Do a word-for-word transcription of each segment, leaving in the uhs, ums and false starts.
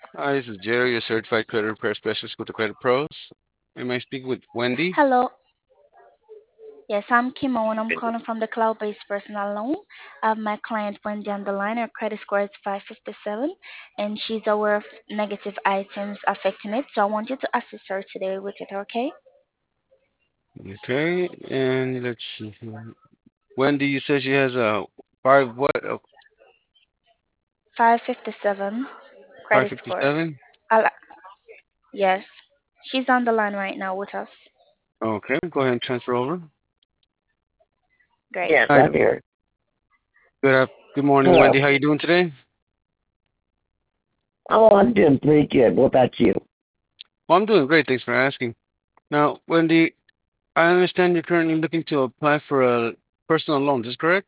Hi, this is Jerry, your certified credit repair specialist with the Credit Pros. Am I speaking with Wendy? Hello. Yes, I'm Kimo and I'm calling from the cloud-based personal loan. I have my client Wendy on the line. Her credit score is five fifty-seven and she's aware of negative items affecting it. So I want you to assist her today with it, okay? Okay, and let's see here. Wendy, you said she has a five what? A five fifty-seven five credit fifty score. seven? I'll, yes, she's on the line right now with us. Okay, go ahead and transfer over. Great. Yes, Hi, I'm here. good af- good morning, Wendy. Hello. How you doing today? Oh, I'm doing pretty good. What about you? Well, I'm doing great. Thanks for asking. Now, Wendy, I understand you're currently looking to apply for a personal loan. Is correct?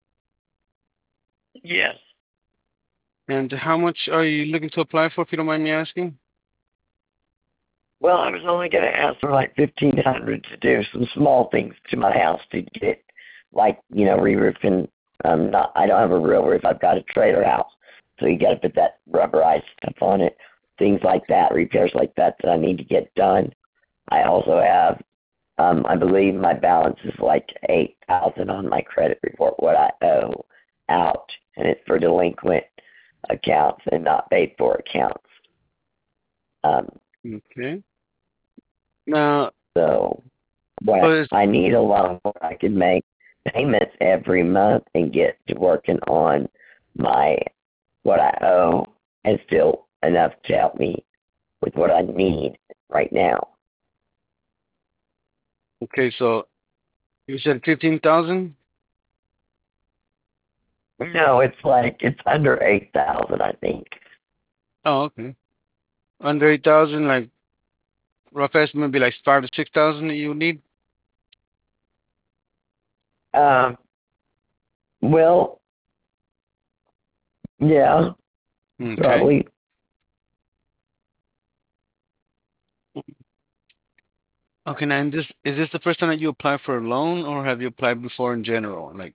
Yes. And how much are you looking to apply for, if you don't mind me asking? Well, I was only going to ask for like fifteen hundred to do some small things to my house to get, like you know, re-roofing. Um, not I don't have a real roof. I've got a trailer house, so you got to put that rubberized stuff on it. Things like that, repairs like that that I need to get done. I also have, um, I believe my balance is like eight thousand on my credit report. What I owe out, and it's for delinquent accounts and not paid for accounts. Um, Okay. Now, so what so is I need a loan where I can make payments every month and get to working on my what I owe and still enough to help me with what I need right now. okay. So you said fifteen thousand. No, it's like it's under eight thousand, I think. Oh, okay. Under eight thousand, like rough estimate, be like five to six thousand that you would need. Um, well, yeah, Okay. probably. Okay. Now, and this is this the first time that you apply for a loan, or have you applied before in general? Like,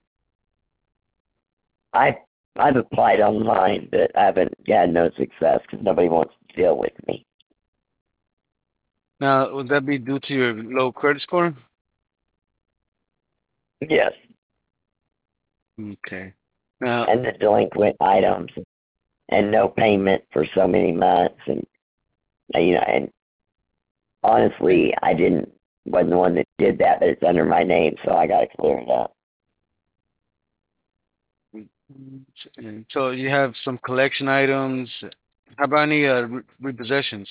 I I've applied online, but I haven't had no success because nobody wants to deal with me. now would that be due to your low credit score? Yes, Okay. Now, and the delinquent items and no payment for so many months, and uh, you know, and honestly, I didn't wasn't the one that did that, but it's under my name, so I got to clear it up. and so you have some collection items. How about any uh, re- repossessions?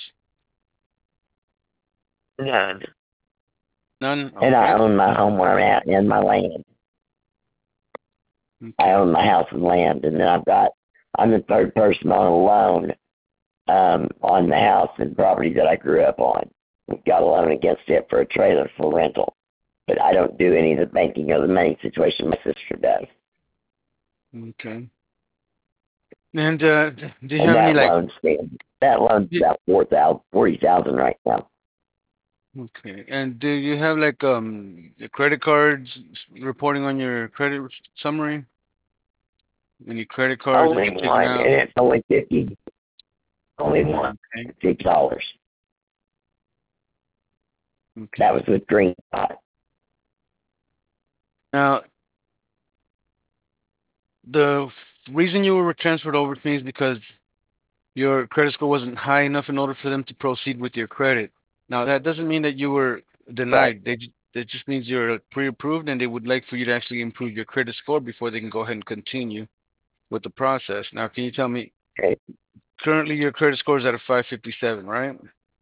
None. None. And I Okay. own my home where I'm at and my land. I Okay. own my house and land, and then I've got I'm the third person on a loan um, on the house and property that I grew up on. We've got a loan against it for a trailer for rental, but I don't do any of the banking or the money situation. My sister does, Okay. And uh, d- do you and have any that like? loan stands. That loan's y- about four thousand, forty thousand right now. Okay. And do you have like um the credit cards s- reporting on your credit s- summary? Any credit cards that Only you've taken one, out? and it's only fifty. Only one, Okay. fifty dollars. That Okay. was with Green Dot. Now, the f- reason you were transferred over to me is because your credit score wasn't high enough in order for them to proceed with your credit. Now, that doesn't mean that you were Right. denied. They ju- that just means you're pre-approved, and they would like for you to actually improve your credit score before they can go ahead and continue with the process. Now, can you tell me, Okay. currently your credit score is at a five fifty-seven, right?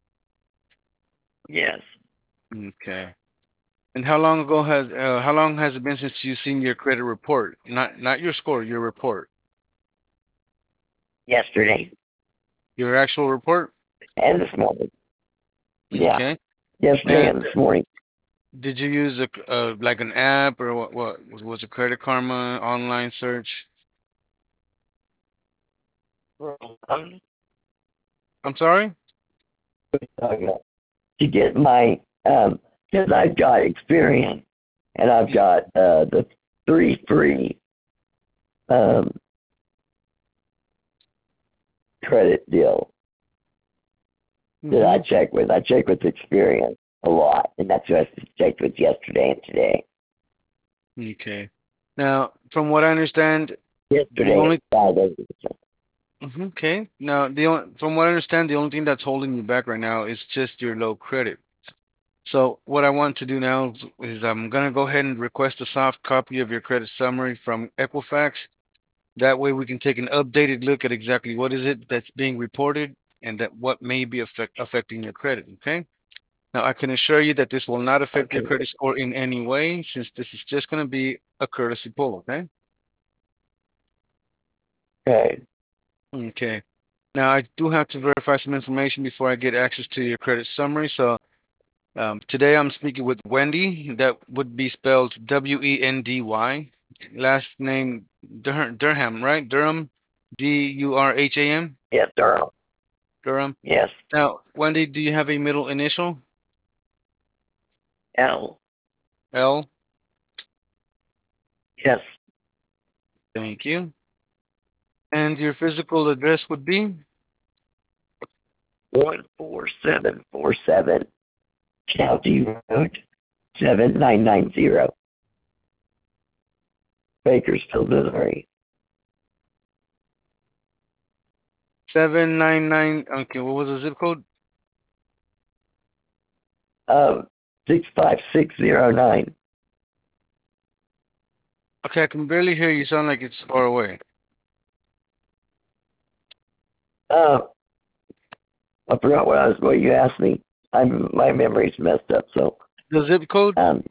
Yes. Okay. And how long ago has uh, how long has it been since you've seen your credit report? Not not your score, your report. Yesterday Your actual report? and this morning. Yeah. Okay. Yesterday And and this morning. did you use a c- uh, like an app, or what? What was was it Credit Karma online search? Um, I'm sorry. to get my um because I've got experience and I've got uh the three free um credit deal. that I Mm-hmm. check with. I check with Experience a lot, and that's who I checked with yesterday and today. Okay. Now, from what I understand, the Yesterday only at five eighty. Mhm, okay. Now, the only, from what I understand, the only thing that's holding you back right now is just your low credit. So what I want to do now is I'm gonna go ahead and request a soft copy of your credit summary from Equifax. That way we can take an updated look at exactly what is it that's being reported and that what may be affect, affecting your credit. Okay. Now I can assure you that this will not affect your Okay. credit score in any way, since this is just gonna be a courtesy pull. Okay. Okay. Okay. Now I do have to verify some information before I get access to your credit summary. So um, today I'm speaking with Wendy. That would be spelled W E N D Y. Last name Dur- Durham, right? Durham, D U R H A M. Yes, Durham. Durham. Yes. Now, Wendy, do you have a middle initial? L. L. Yes. Thank you. And your physical address would be? One four seven four seven County Road seven nine nine zero, Bakersfield, Missouri. seven nine nine. Okay, what was the zip code? Um, six five six zero nine. Okay, I can barely hear you. You sound like it's far away. Uh, I forgot what I was what you asked me. I'm my memory's messed up. So The zip code? um,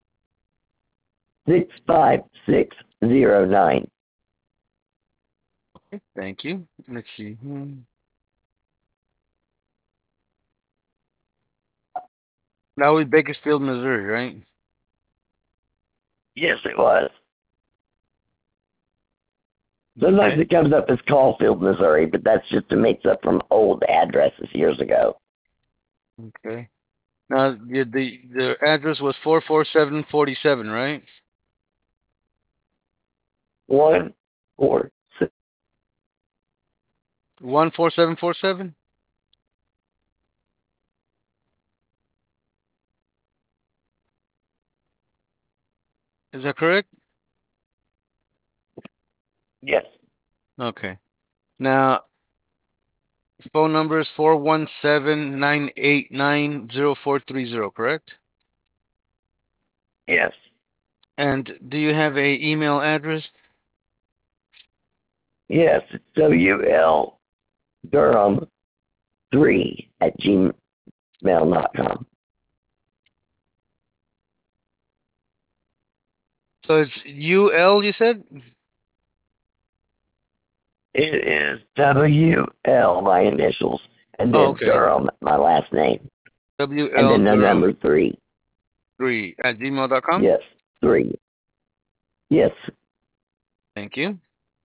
six five six zero nine. Thank you. Let's see. Hmm. That was Bakersfield, Missouri, right? Yes, it was. Sometimes Okay. it comes up as Caulfield, Missouri, but that's just a mix up from old addresses years ago. Okay. Now the the, the address was four four seven forty seven, right? One four six. One four seven four seven. Is that correct? Yes. Okay. Now phone number is four one seven nine eight nine zero four three zero, correct? Yes. And do you have a email address? Yes. It's W L Durham three at gmail dot com. So it's U L, you said? It is W L, my initials, and Oh, then okay. Durham, my last name, and W L then the Durham number three. three at gmail dot com. Yes, three. Yes. Thank you.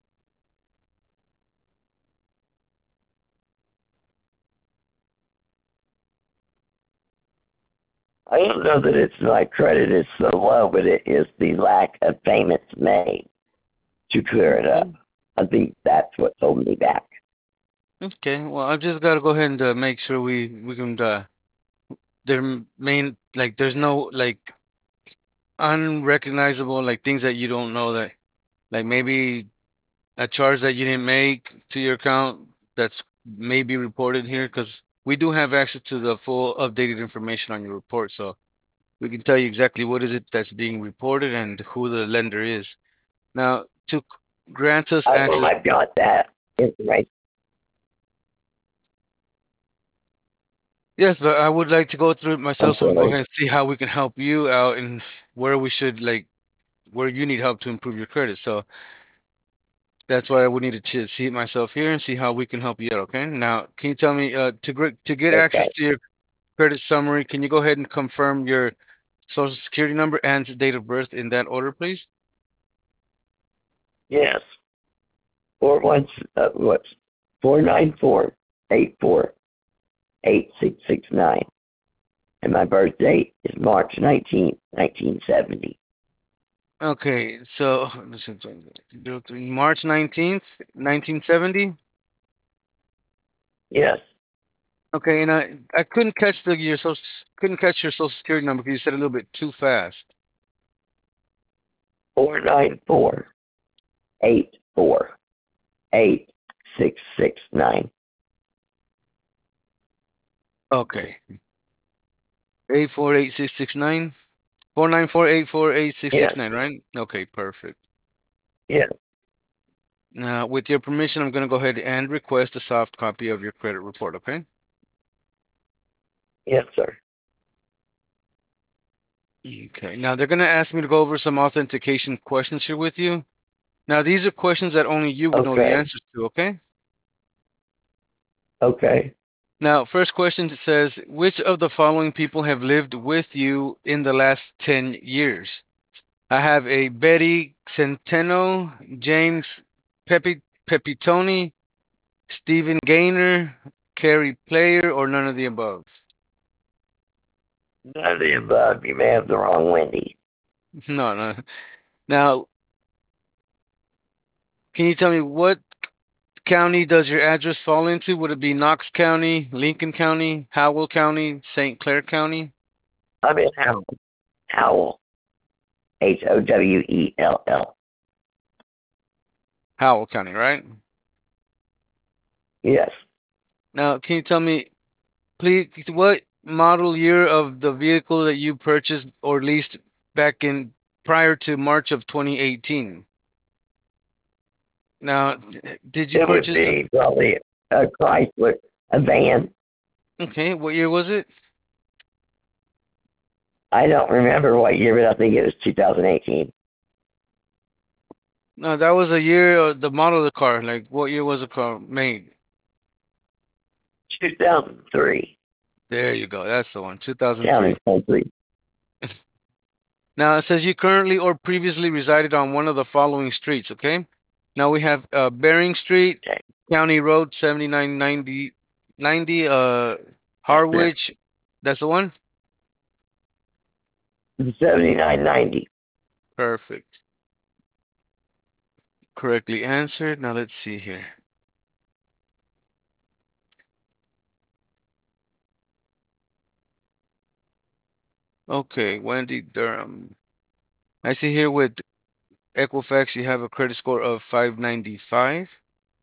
I don't know that it's my credit is so low, but it is the lack of payments made to clear it Okay. up. I think that's what's holding me back. Okay. Well, I've just got to go ahead and uh, make sure we we can uh, there main like there's no like unrecognizable like things that you don't know that like maybe a charge that you didn't make to your account that's maybe reported here because we do have access to the full updated information on your report, so we can tell you exactly what is it that's being reported and who the lender is. Now, to c- grant us I know access, I've got that information. yes, but I would like to go through it I'm myself so we can go ahead sorry. and see how we can help you out and where we should like where you need help to improve your credit. So that's why I would need to ch- see it myself here and see how we can help you out. Okay. Now, can you tell me uh, to gr- to get access Okay. to your credit summary? Can you go ahead and confirm your social security number and date of birth in that order, please? Yes. Four one uh, what's four nine four eight four eight six six nine, and my birth date is March nineteenth, nineteen seventy. Okay. So this is zero three March 19th, nineteen seventy. Yes. Okay, and I I couldn't catch the your social couldn't catch your social security number because you said it a little bit too fast. Four nine four eight four eight six six nine. Okay. Eight four eight six six nine. Four nine four eight four eight six Yes, six nine, right? Okay, perfect. yes, Now, with your permission, I'm gonna go ahead and request a soft copy of your credit report, okay? yes, sir. Okay. Now they're gonna ask me to go over some authentication questions here with you. Now these are questions that only you would know the Okay, answers to, okay? okay. Now, first question says, which of the following people have lived with you in the last ten years? I have a Betty Centeno, James Pepi Pepitone, Stephen Gaynor, Carrie Player, or none of the above? None of the above. You may have the wrong Wendy. No, no. Now, can you tell me what county does your address fall into? Would it be Knox County, Lincoln County, Howell County, Saint Clair County? I'm in Howell. Howell. H O W E L L. Howell County, right? Yes. Now, can you tell me, please, what model year of the vehicle that you purchased or leased back in prior to March of twenty eighteen? Now, did you It would purchase? be probably a Chrysler, a van. Okay, what year was it? I don't remember what year, but I think it was two thousand eighteen. No, that was a year, uh, the model of the car. Like, what year was the car made? two thousand three. There you go. That's the one, two thousand three. County country. Now, it says you currently or previously resided on one of the following streets, okay? Now we have uh, Bering Street, Okay. County Road seventy-nine ninety, ninety, uh, That's it. Harwich. That's the one? seventy-nine ninety. Perfect. Correctly answered. Now let's see here. Okay, Wendy Durham. I see here with Equifax you have a credit score of five ninety-five.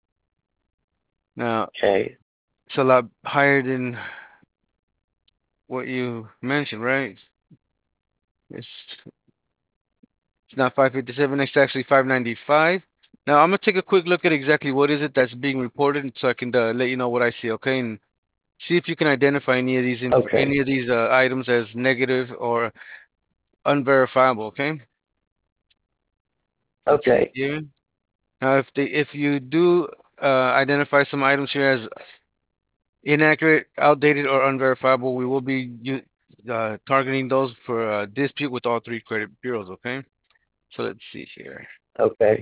Now, Okay. it's a lot higher than what you mentioned, right? It's it's not five fifty-seven, it's actually five ninety-five. Now, I'm gonna take a quick look at exactly what is it that's being reported so I can uh, let you know what I see, okay? And see if you can identify any of these inf Okay. any of these uh, items as negative or unverifiable, okay? Let's see Okay. here. Now, if they if you do uh, identify some items here as inaccurate, outdated, or unverifiable, we will be u- uh, targeting those for uh, dispute with all three credit bureaus, okay? So let's see here. Okay.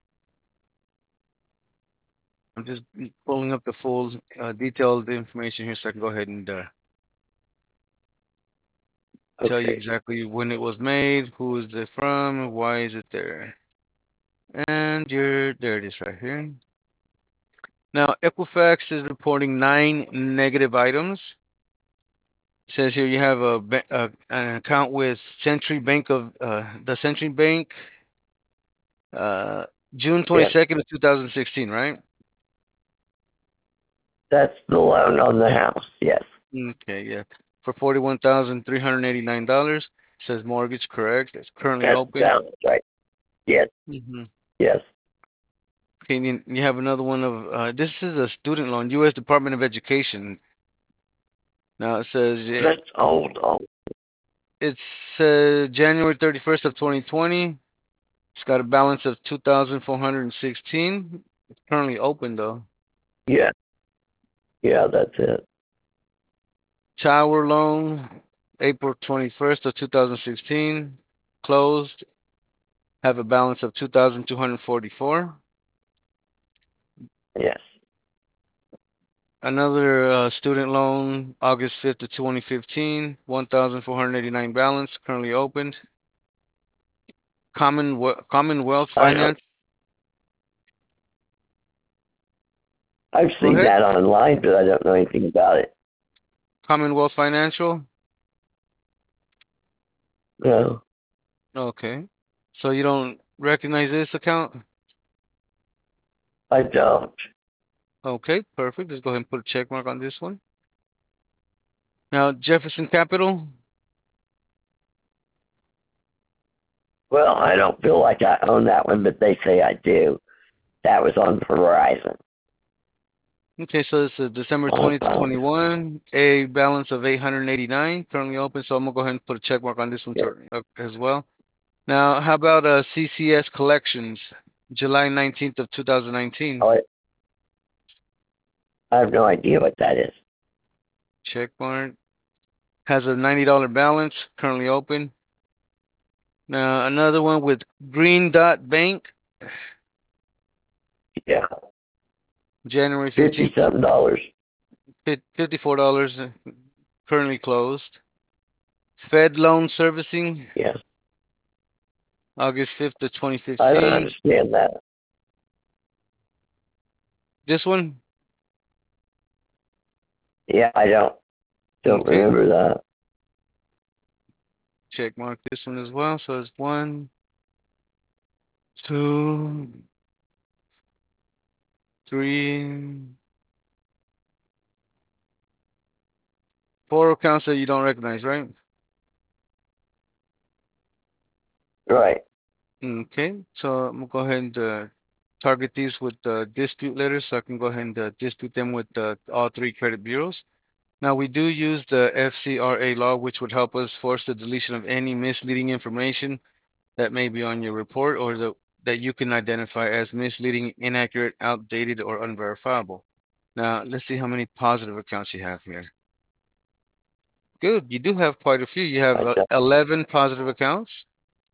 I'm just pulling up the full uh, detailed information here so I can go ahead and uh, tell you Okay. exactly when it was made, who is it from, why is it there. And you're there it is right here. Now, Equifax is reporting nine negative items. It says here you have a, ba- uh, an account with Century Bank of uh, the Century Bank, uh, June Yes. 22nd of two thousand sixteen, right? That's the loan on the house. Yes. Okay, yeah. For forty-one thousand three hundred eighty-nine dollars. Says mortgage, correct. It's currently That open. sounds right. Yes. Hmm. Yes. Okay, and you you have another one of uh, this is a student loan, U S Department of Education. Now it says yeah, That's old. Old. it's uh, January thirty-first of twenty twenty. It's got a balance of two thousand four hundred sixteen. It's currently open though. Yeah. Yeah. That's it. Tower loan, April twenty-first of two thousand sixteen, closed. Have a balance of two thousand two hundred forty-four. Yes. Another uh, student loan, August fifth of twenty fifteen, one thousand four hundred eighty-nine balance, currently opened. Commonwealth, Commonwealth I know. Finance. I've Go seen ahead. that online, but I don't know anything about it. Commonwealth Financial? No, Okay. So you don't recognize this account? I don't. Okay, perfect. Let's go ahead and put a check mark on this one. Now, Jefferson Capital? Well, I don't feel like I own that one, but they say I do. That was on Verizon. Okay, so it's a December Long twentieth, time. twenty-one, a balance of eight hundred eighty-nine currently open. So I'm gonna go ahead and put a check mark on this one Yeah. to, uh, as well. Now, how about uh, C C S Collections, July nineteenth of two thousand nineteen? Oh, I I have no idea what that is. Check mark. Has a ninety dollars balance currently open. Now, another one with Green Dot Bank, Yeah, January fifty fifteenth, something dollars. fifty-four dollars uh, currently closed. Fed Loan Servicing, Yes, August fifth of I don't twenty fifteen. understand that. This one, Yeah, I don't don't okay. remember that. Check mark this one as well. So it's one, two, three, four accounts that you don't recognize, right? Right. Okay. So I'm gonna go ahead and uh, target these with uh, dispute letters, so I can go ahead and uh, dispute them with uh, all three credit bureaus. Now we do use the F C R A law, which would help us force the deletion of any misleading information that may be on your report or the, that you can identify as misleading, inaccurate, outdated, or unverifiable. Now, let's see how many positive accounts you have here. Good. You do have quite a few. You have I uh, don't. eleven positive accounts.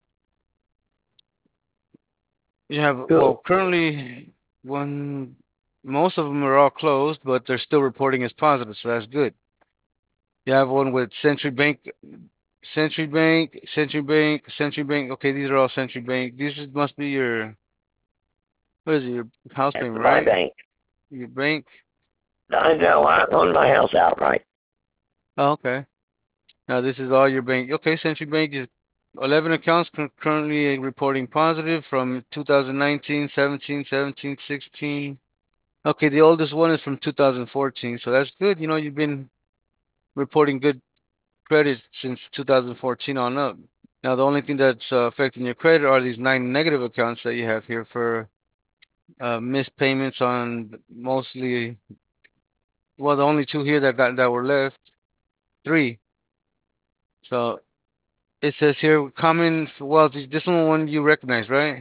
You have, well, Cool. currently one, most of them are all closed, but they're still reporting as positive, so that's good. You have one with Century Bank, Century Bank, Century Bank, Century Bank. Okay, these are all Century Bank. These is- must be your, what is it, your house That's payment, my right? bank. Your bank. I know. I own my house outright. Oh, okay. Now this is all your bank. Okay, Century Bank is eleven accounts cur- currently reporting positive from two thousand nineteen, seventeen, seventeen, sixteen. Okay, the oldest one is from two thousand fourteen, so that's good. You know, you've been reporting good credit since two thousand fourteen on up. Now, the only thing that's uh, affecting your credit are these nine negative accounts that you have here for uh, missed payments on mostly, well, the only two here that got that were left, three. So it says here common. Well, th- this one one you recognize, right?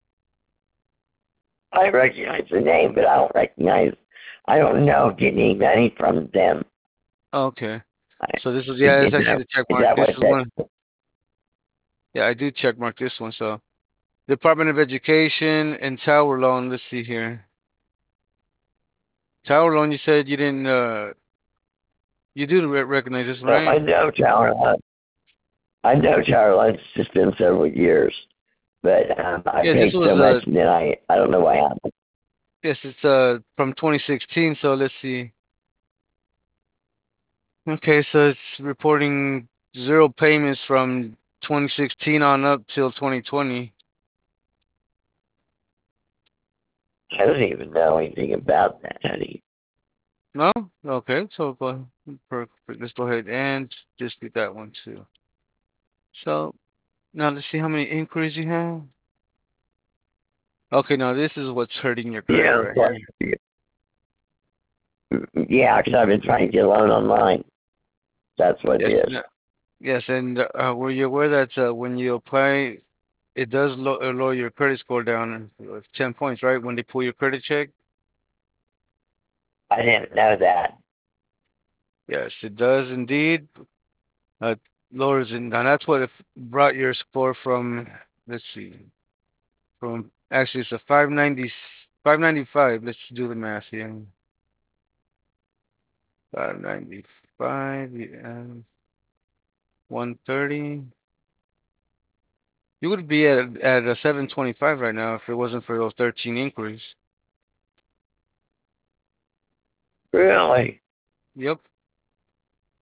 I recognize the name, but I don't recognize. I don't know getting any money from them. Okay. I, So this is, is, yeah, it's is actually that the check is mark. that This what is that? one. Yeah, I do check mark this one. So Department of Education and Tower Loan. Let's see here. Tower Loan. You said you didn't. Uh, you do re- recognize this one, No, I right? know Tower Line. I know Tower Line. It's just been several years, but um, I Yeah, this paid so was much, uh and then I I don't know why happened. yes, it's uh from twenty sixteen. So let's see. Okay, so it's reporting zero payments from twenty sixteen on up till twenty twenty. I don't even know anything about that, honey. No? Okay, so go perfect. Let's go ahead and dispute that one too. So now let's see how many inquiries you have. Okay, now this is what's hurting your credit Yeah, right but, here. yeah, because I've been trying to get a loan online. That's what it Yes, is. no- yes, and uh, were you aware that uh, when you apply, it does lo uh, lower your credit score down uh, ten points, right? When they pull your credit check? I didn't know that. Yes, it does indeed. Uh, lowers it, and that's what it brought your score from. Let's see, from actually it's a five ninety, five ninety-five. Let's do the math here. five ninety-five, yeah, one thirty. You would be at at a seven twenty-five right now if it wasn't for those thirteen inquiries. Really? Yep.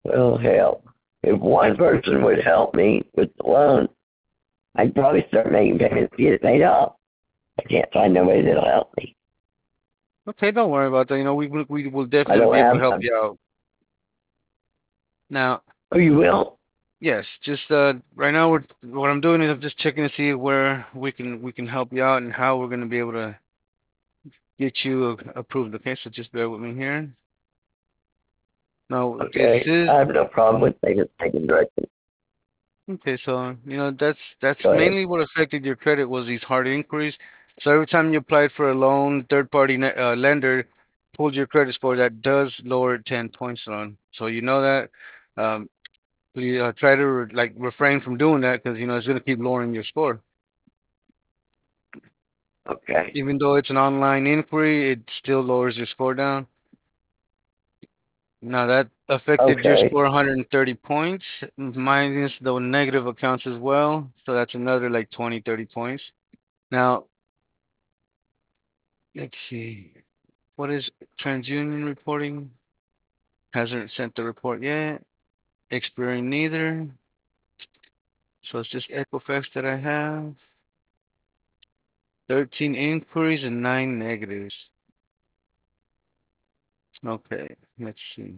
Well, hell, if one person would help me with the loan, I'd probably start making payments to get it paid off. I can't find nobody that'll help me. Okay, don't worry about that. You know, we will we will I definitely don't be able to have. help Um, you out. Now, oh, you will? yes, just uh, right now we're what I'm doing is I'm just checking to see where we can we can help you out and how we're gonna be able to get you uh, approved. Okay, so just bear with me here. Now, is Okay. this I have no problem with payments taken directly. okay? So you know that's that's Go ahead. mainly what affected your credit was these hard inquiries. So every time you applied for a loan, third party ne- uh, lender pulled your credit score. That does lower it ten points on. So you know that. Um, we uh, try to re- like refrain from doing that because you know it's going to keep lowering your score. Okay. Even though it's an online inquiry, it still lowers your score down. Now that affected your Okay. score one hundred thirty points, minus the negative accounts as well. So that's another like twenty, thirty points. Now, let's see. What is TransUnion reporting? Hasn't sent the report yet. Experian neither. So it's just Equifax that I have. thirteen inquiries and nine negatives. Okay, let's see.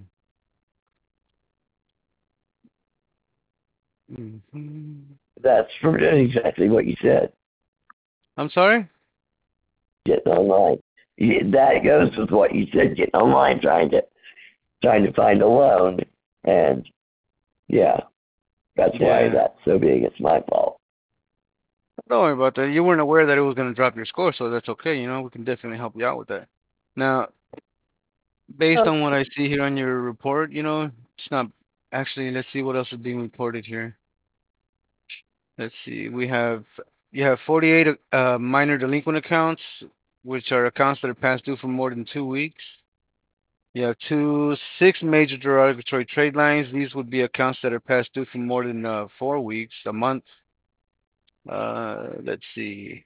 hmm That's from doing exactly what you said. I'm sorry? Getting online. You, that goes with what you said. Getting online, trying to trying to find a loan, and yeah, that's why Yeah. that's so big. It's my fault. Don't worry about that. You weren't aware that it was going to drop your score, so that's okay. You know, we can definitely help you out with that. Now, based on what I see here on your report, you know, it's not actually, let's see what else is being reported here. Let's see. We have, you have forty-eight uh, minor delinquent accounts, which are accounts that are past due for more than two weeks. You have two, six major derogatory trade lines. These would be accounts that are past due for more than uh, four weeks, a month. Uh, let's see.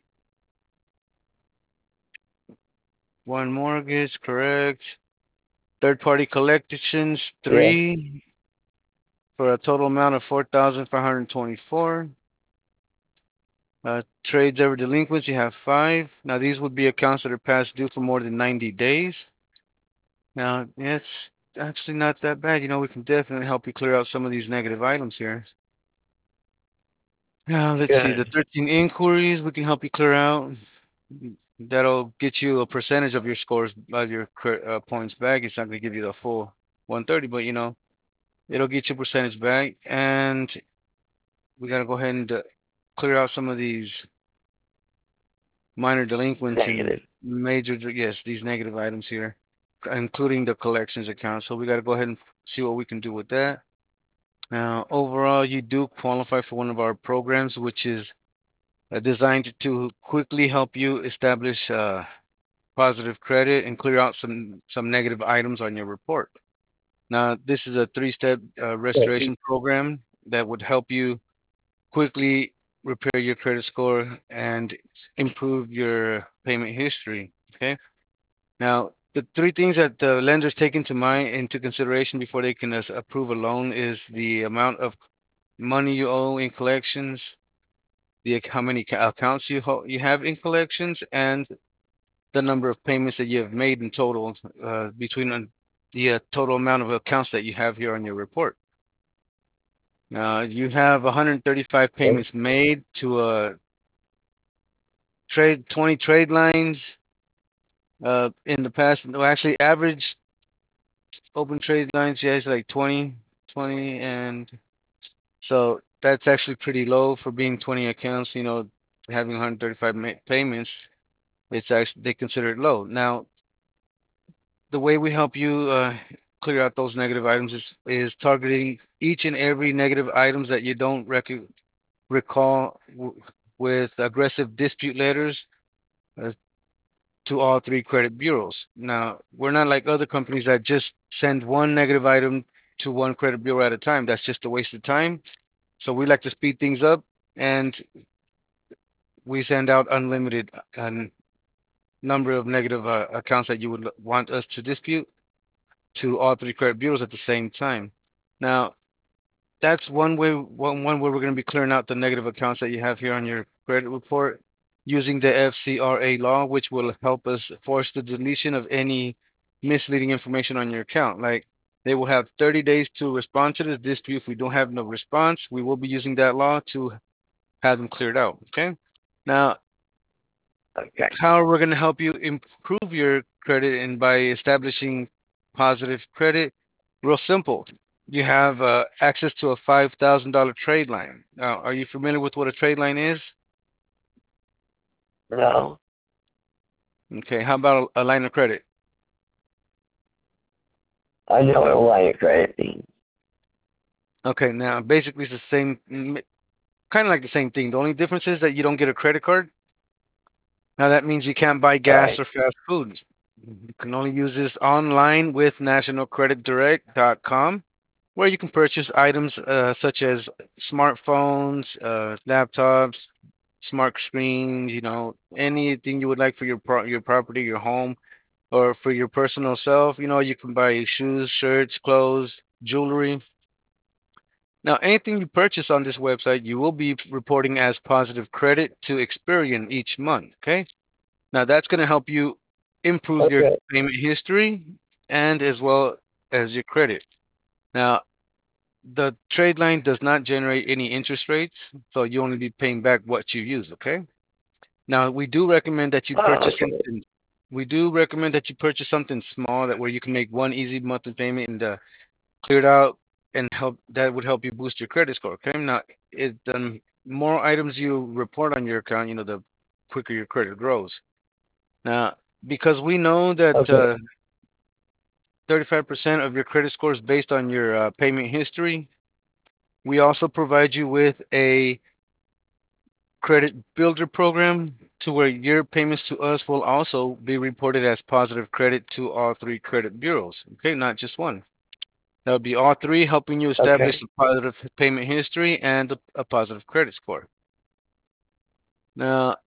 One mortgage, correct. Third party collections, Yes. three for a total amount of four thousand five hundred twenty-four. Uh, trades over delinquents, you have five. Now these would be accounts that are past due for more than ninety days. Now it's actually not that bad. You know, we can definitely help you clear out some of these negative items here. Now let's see, the Good. thirteen inquiries we can help you clear out. That'll get you a percentage of your scores of your uh, points back. It's not going to give you the full one thirty, but you know, it'll get you percentage back. And we got to go ahead and uh, clear out some of these minor delinquents and Negative. major, yes, these negative items here, including the collections account. So we got to go ahead and see what we can do with that. Now, overall, you do qualify for one of our programs, which is uh, designed to quickly help you establish uh, positive credit and clear out some some negative items on your report. Now, this is a three-step uh, Okay. restoration program that would help you quickly repair your credit score and improve your payment history. Okay. Now, the three things that the lenders take into mind into consideration before they can uh, approve a loan is the amount of money you owe in collections, the how many ca- accounts you ho- you have in collections, and the number of payments that you have made in total uh, between uh, the uh, total amount of accounts that you have here on your report. Now, you have one hundred thirty-five Okay. payments made to uh, trade twenty trade lines uh, in the past. No, actually, average open trade lines, yeah, is like twenty, twenty, and so that's actually pretty low for being twenty accounts. You know, having one hundred thirty-five ma- payments, it's actually they consider it low. Now, the way we help you uh, clear out those negative items is is targeting each and every negative items that you don't rec- recall w- with aggressive dispute letters uh, to all three credit bureaus. Now, we're not like other companies that just send one negative item to one credit bureau at a time. That's just a waste of time. So we like to speed things up, and we send out unlimited uh, number of negative uh, accounts that you would want us to dispute to all three credit bureaus at the same time. Now, that's one way one one way we're going to be clearing out the negative accounts that you have here on your credit report using the F C R A law, which will help us force the deletion of any misleading information on your account. Like they will have thirty days to respond to this dispute. If we don't have no response, we will be using that law to have them cleared out. Okay. Now, Okay. how we're going to help you improve your credit and by establishing positive credit? Real simple. You have uh, access to a five thousand dollars trade line. Now, are you familiar with what a trade line is? No, Okay, how about a, a line of credit? I know what a line of credit means. Okay, now basically it's the same, kind of like the same thing. The only difference is that you don't get a credit card. Now that means you can't buy gas Right. or fast food. You can only use this online with national credit direct dot com, where you can purchase items uh, such as smartphones, uh, laptops, smart screens, you know, anything you would like for your pro- your property, your home, or for your personal self. You know, you can buy shoes, shirts, clothes, jewelry. Now, anything you purchase on this website, you will be reporting as positive credit to Experian each month. Okay. Now, that's going to help you improve your Okay. payment history and as well as your credit. Now, the trade line does not generate any interest rates, so you only be paying back what you use. Okay. Now, we do recommend that you Oh, purchase okay. something. We do recommend that you purchase something small that where you can make one easy monthly payment and uh, clear it out and help. That would help you boost your credit score. Okay. Now, it the more items you report on your account, you know, the quicker your credit grows. Now, because we know that Okay. uh, thirty-five percent of your credit score is based on your uh, payment history, we also provide you with a credit builder program to where your payments to us will also be reported as positive credit to all three credit bureaus. Okay, not just one. That would be all three helping you Okay. establish a positive payment history and a, a positive credit score. Now,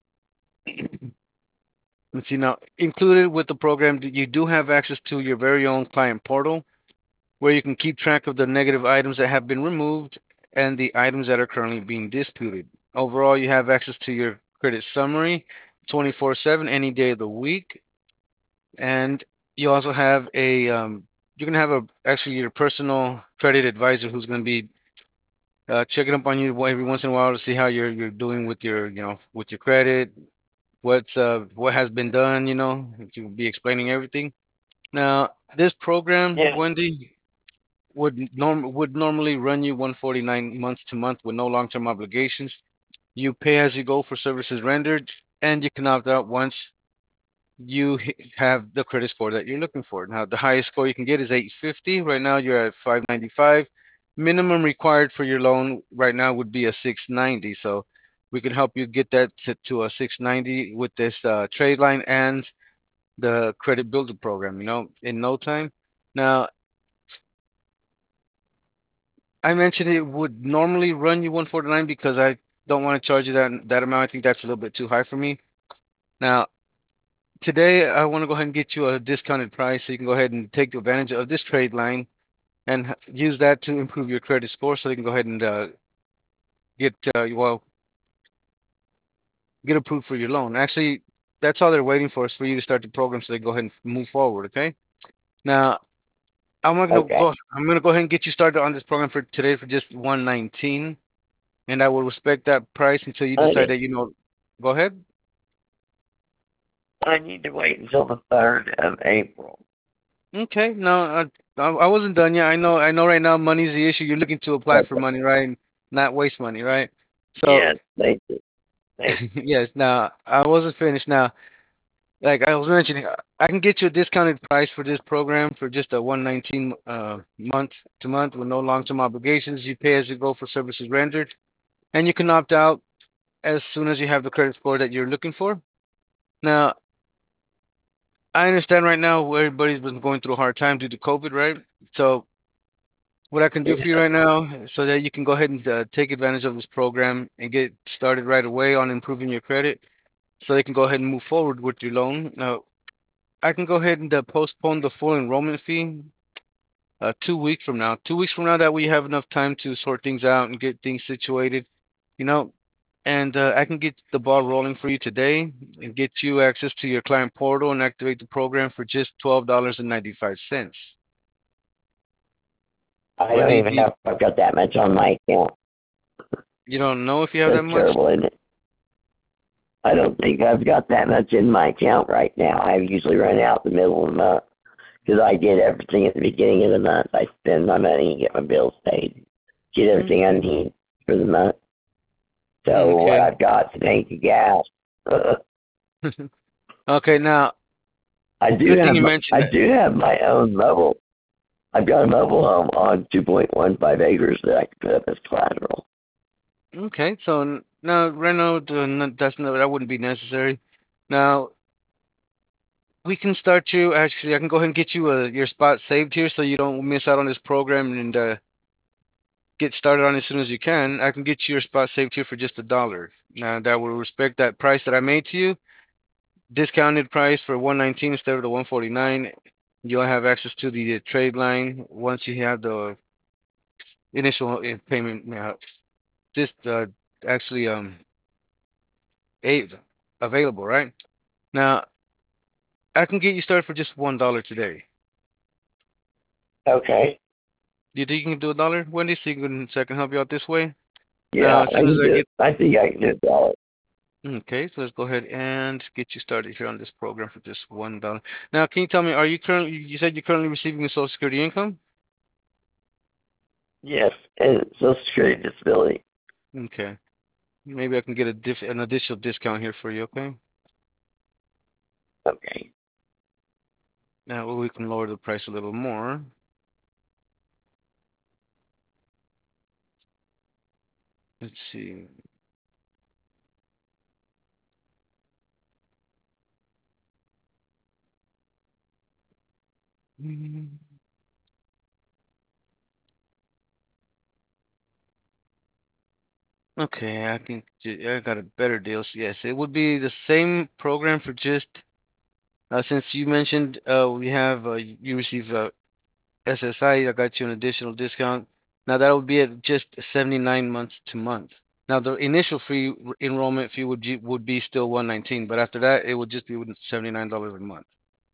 let's see. Now, included with the program, you do have access to your very own client portal where you can keep track of the negative items that have been removed and the items that are currently being disputed. Overall, you have access to your credit summary twenty-four seven any day of the week, and you also have a um, you can have a actually your personal credit advisor who's going to be uh, checking up on you every once in a while to see how you're you're doing with your you know with your credit, what's uh what has been done, you know, to be explaining everything. Now, this program, Yeah. Wendy, would norm would normally run you one forty-nine month to month with no long-term obligations. You pay as you go for services rendered, and you can opt out once you h- have the credit score that you're looking for. Now, the highest score you can get is eight fifty. Right now, you're at five ninety-five. Minimum required for your loan right now would be a six ninety. So we can help you get that to, to a six ninety with this uh, trade line and the credit builder program, you know, in no time. Now, I mentioned it would normally run you one forty-nine because I don't want to charge you that that amount. I think that's a little bit too high for me. Now, today I want to go ahead and get you a discounted price so you can go ahead and take advantage of this trade line and h- use that to improve your credit score so you can go ahead and uh, get uh, well get approved for your loan. Actually, that's all they're waiting for is for you to start the program so they go ahead and move forward. Okay. Now, I'm gonna Okay. go. I'm gonna go ahead and get you started on this program for today for just one nineteen, and I will respect that price until you decide Honey, that you know. Go ahead. I need to wait until the third of April. Okay. No, I, I I wasn't done yet. I know. I know. Right now, money's the issue. You're looking to apply for Okay. money, right? Not waste money, right? So Yes, thank you. Thank yes. Now I wasn't finished. Now, like I was mentioning, I can get you a discounted price for this program for just a one nineteen uh month to month with no long term obligations. You pay as you go for services rendered, and you can opt out as soon as you have the credit score that you're looking for. Now, I understand right now where everybody's been going through a hard time due to COVID, right? So what I can do you. for you right now, so that you can go ahead and uh, take advantage of this program and get started right away on improving your credit, so they can go ahead and move forward with your loan. Now, I can go ahead and uh, postpone the full enrollment fee uh, two weeks from now. Two weeks from now, that we have enough time to sort things out and get things situated, you know, and uh, I can get the ball rolling for you today and get you access to your client portal and activate the program for just twelve dollars and ninety five cents. I When don't do you even know think if I've got that much on my account. you don't know if you have that That's much? terrible, isn't it? I don't think I've got that much in my account right now. I usually run out in the middle of the month because I get everything at the beginning of the month. I spend my money and get my bills paid, get everything I Okay. need for the month. So what Okay. I've got to tank of gas. Okay. Now, I do good thing have you my, mentioned I that. do have my own mobile. I've got a mobile home on two point one five acres that I can put up as collateral. Okay. So n- now, right now, the- n- that's no, that wouldn't be necessary. Now, we can start you. Actually, I can go ahead and get you a, your spot saved here so you don't miss out on this program and uh, get started on it as soon as you can. I can get you your spot saved here for just a dollar. Now, that will respect that price that I made to you. Discounted price for one nineteen instead of the one forty-nine. You'll have access to the uh, trade line once you have the initial uh, payment uh, just uh, actually um a- available, right? Now, I can get you started for just one dollar today. Okay. Do you think you can do a dollar, Wendy? So, you can, so I can help you out this way. Now, Yeah, as I soon as can I do it. get I think I can do it all. okay, so let's go ahead and get you started here on this program for just one dollar. Now, can you tell me, are you currently? You said you're currently receiving a Social Security income? Yes, and Social Security disability. Okay, maybe I can get a diff an additional discount here for you. Okay, Okay. now we can lower the price a little more. Let's see. Mm, okay, I can. ju- I got a better deal. So yes, it would be the same program for just uh, since you mentioned uh, we have uh, you receive uh, S S I. I I got you an additional discount. Now that would be at just seventy-nine months to month. Now the initial fee enrollment fee would be, would be still one nineteen, but after that it would just be seventy-nine dollars a month.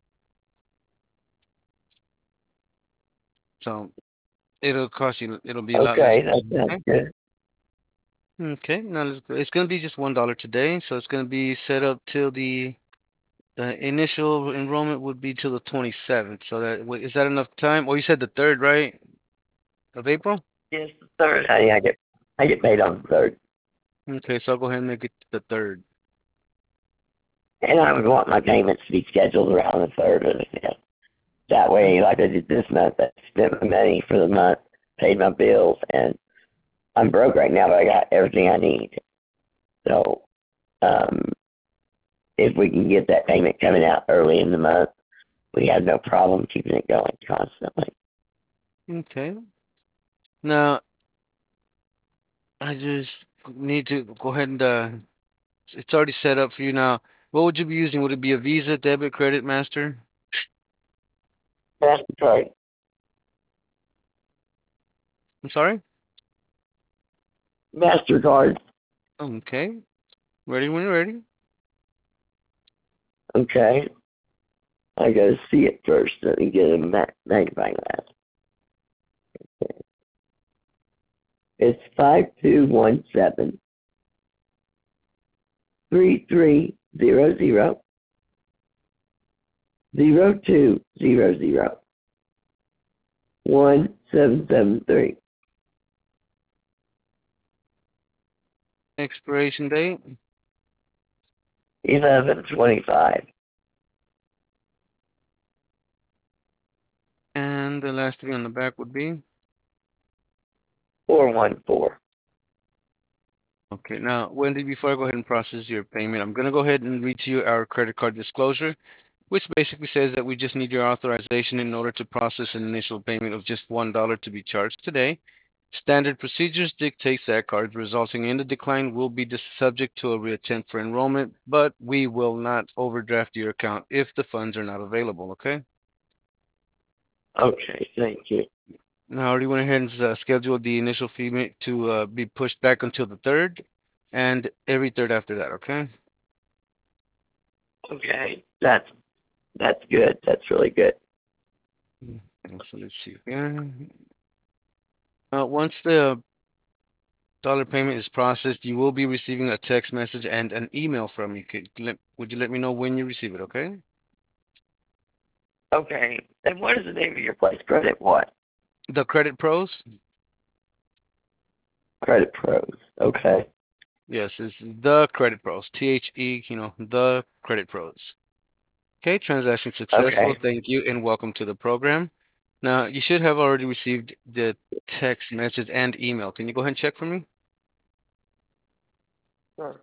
So it'll cost you. It'll be a lot less. Okay, that sounds Okay. good. Okay. Now let's go. It's gonna be just one dollar today, so it's gonna be set up till the the initial enrollment would be till the twenty-seventh. So that wait, is that enough time? Oh, you said the third, right, of April? Yes, the third. Honey, I get I get paid on the third, Okay, so I'll go ahead and make it the third. and I would want my payments to be scheduled around the third or the fifth. That way, like I did this month, I spent my money for the month, paid my bills, and I'm broke right now, but I got everything I need. So, um, if we can get that payment coming out early in the month, we have no problem keeping it going constantly. Okay. Now I just need to go ahead and uh, it's already set up for you now. What would you be using? Would it be a Visa, debit, credit, Master? Mastercard, I'm sorry? Mastercard. Okay. Ready when you're ready. Okay, I gotta see it first. Let me get a mag- magnifying glass. It's five two one seven three three zero zero zero two zero zero one seven seven three. Expiration date. Eleven twenty five And the last three on the back would be. four one four. Okay, now, Wendy, before I go ahead and process your payment, I'm going to go ahead and read to you our credit card disclosure, which basically says that we just need your authorization in order to process an initial payment of just one dollar to be charged today. Standard procedures dictates that cards resulting in the decline will be dis- subject to a reattempt for enrollment, but we will not overdraft your account if the funds are not available, okay? Okay, thank you. Now, I already went ahead and uh, scheduled the initial fee ma- to uh, be pushed back until the third, and every third after that. Okay. Okay, that's that's good. That's really good. Mm. So let's see here. Uh, once the dollar payment is processed, you will be receiving a text message and an email from me. Could let, would you let me know when you receive it? Okay. Okay, and what is the name of your place? Credit what? The Credit Pros. Credit Pros. Okay. Yes, it's the Credit Pros. T H E, you know, the Credit Pros. Okay, transaction successful. Okay. Thank you and welcome to the program. Now, you should have already received the text message and email. Can you go ahead and check for me? Sure.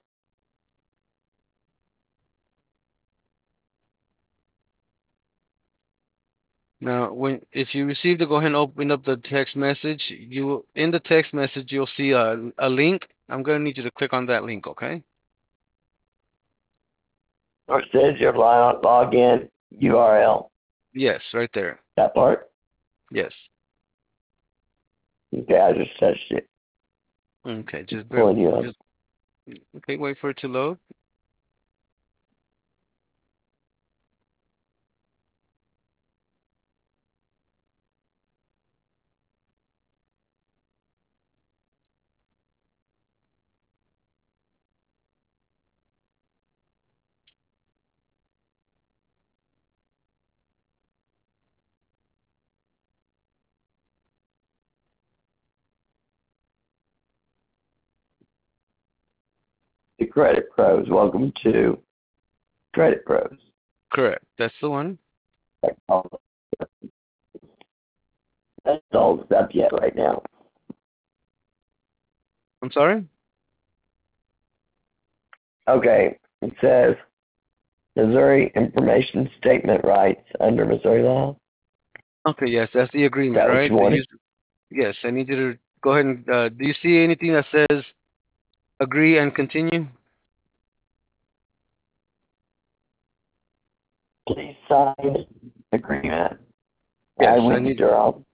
Now, when if you received it, go ahead and open up the text message. You in the text message, you'll see a a link. I'm gonna need you to click on that link, okay? Or it says your log login U R L. Yes, right there. That part. Yes. Okay, I just touched it. Okay, just bear, Pulling you up. just okay, wait for it to load. The Credit Pros. Welcome to Credit Pros. Correct. That's the one. That's all that's all the stuff yet right now. I'm sorry? Okay, it says Missouri Information Statement Rights under Missouri law. Okay, yes, that's the Is agreement, that what right? you The wanted? use Yes, I need you to go ahead and uh, do you see anything that says agree and continue? Please sign agreement. I, Yes, I Wendy need Durham.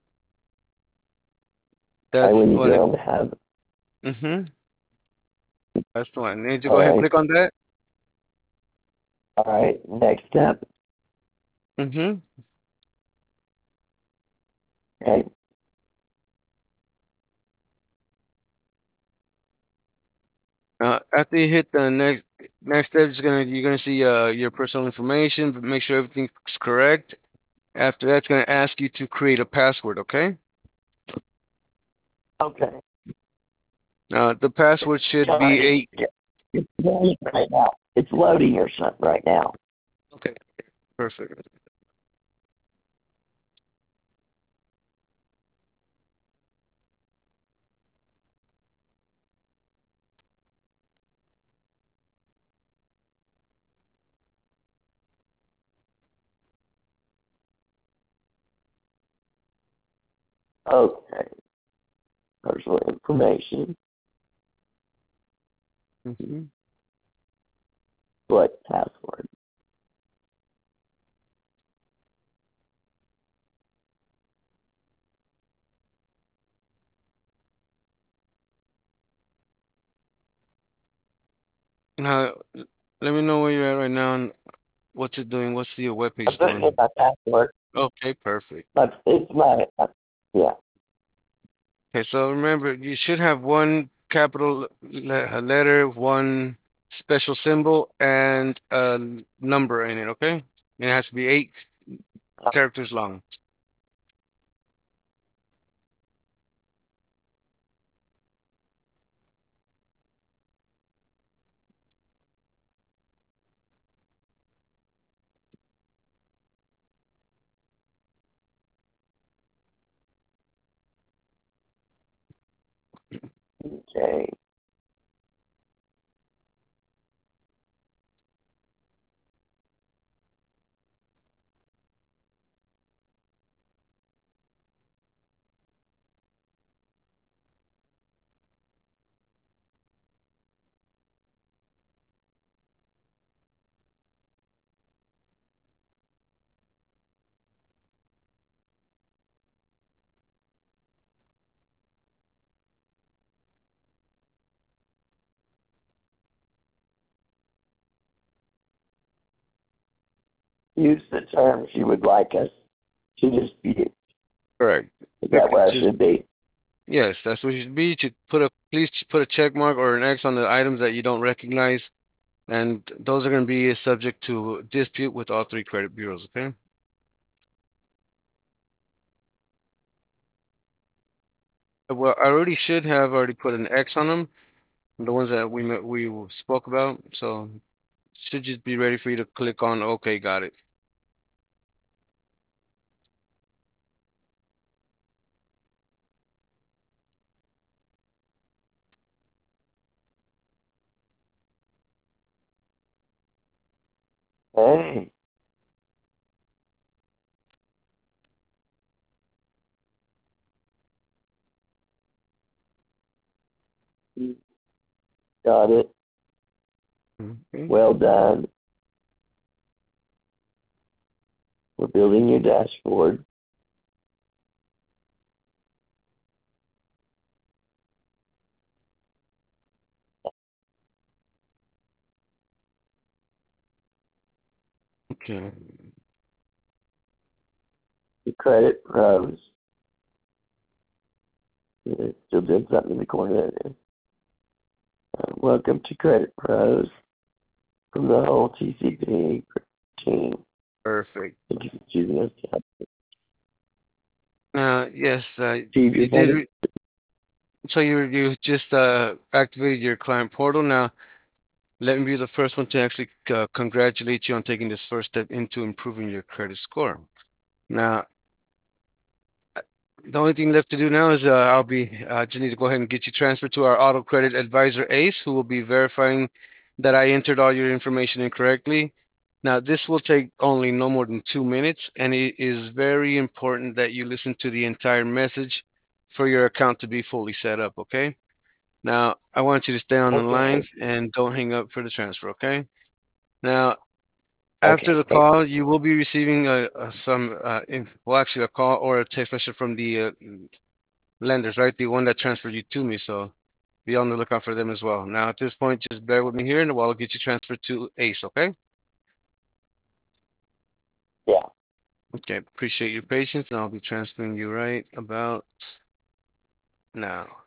I, that's Wendy what it Durham, have. mm-hmm. That's the one. I need you to All go ahead and right. click on that. All right. Next step. Mm-hmm. Okay. Uh, after you hit the next next step, it's gonna you're gonna see uh, your personal information, but make sure everything's correct. After that, it's gonna ask you to create a password. Okay. Okay. Uh, the password should be Sorry. a It's loading right now. It's loading or something right now. okay. Perfect. Okay. Personal information. Mm-hmm. Select password. Now, let me know where you're at right now and what's it doing. What's the web I'm page putting in doing? my password. Okay, perfect. But it's my, yeah. Okay, so remember, you should have one capital le- letter, one special symbol, and a number in it, okay? And it has to be eight characters long. Okay. use the terms you would like us to dispute. Correct. Is Check that where I just should be? yes, that's what you should be. To put a please put a check mark or an X on the items that you don't recognize, and those are going to be subject to dispute with all three credit bureaus. Okay. Well, I already should have already put an X on them, the ones that we met, we spoke about. So should just be ready for you to click on. Okay, got it. Hey, got it. Okay. Well done. We're building your dashboard. Okay. The credit pros. Yeah, still doing something in the corner there. Uh, welcome to Credit Pros from the whole T C P team. Perfect. Thank you for choosing us to help Uh, yes, uh, achieve your you did. funding. Re so you you just uh activated your client portal. Now, let me be the first one to actually uh, congratulate you on taking this first step into improving your credit score. Now, the only thing left to do now is uh, I'll be uh, just need to go ahead and get you transferred to our auto credit advisor Ace, who will be verifying that I entered all your information incorrectly. Now, this will take only no more than two minutes, and it is very important that you listen to the entire message for your account to be fully set up, okay? Now, I want you to stay on the line Okay. and don't hang up for the transfer, okay? Now, after Okay. the Thank call, you will be receiving a, a some uh, inf- well, actually, a call or a text message from the uh, lenders, right? The one that transferred you to me. So be on the lookout for them as well. Now, at this point, just bear with me here, and while I'll get you transferred to Ace, okay? Yeah. Okay, appreciate your patience, and I'll be transferring you right about now.